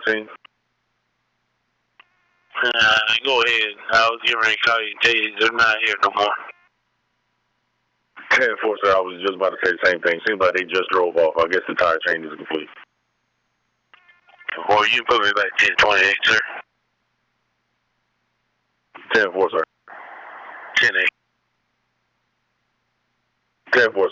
scene? Go ahead. I was getting ready to call you and tell you they're not here no more. 10-4, sir. I was just about to say the same thing. Seems like they just drove off. I guess the tire change is complete. Or you put me back 10-28, sir. 10-4, sir. 10-8. 10-4,